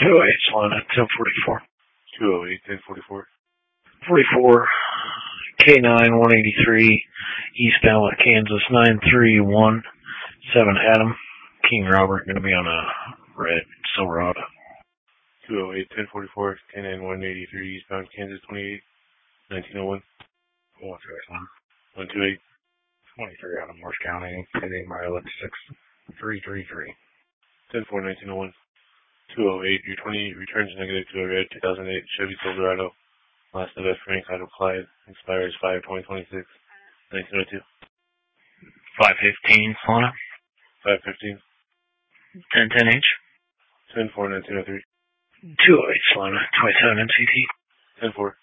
208 Solana, 1044. 208, 1044. 44, K9, 183, eastbound with Kansas, 931, 7 Adam, King Robert, going to be on a red Silverado. 208, 1044, K9, 183, eastbound Kansas, 28, 1901. 128. 23 out of Morris County, pending mileage 6333. 10-4, 1901. 208, your 28 returns negative to a red 2008 Chevy Silverado. Last of Frank Idle Clyde. Expires 5/2026. 1902. 515 Solana. 515. 1010H. 10-4, 1903. 208 Solana, 27 NCT. 10-4.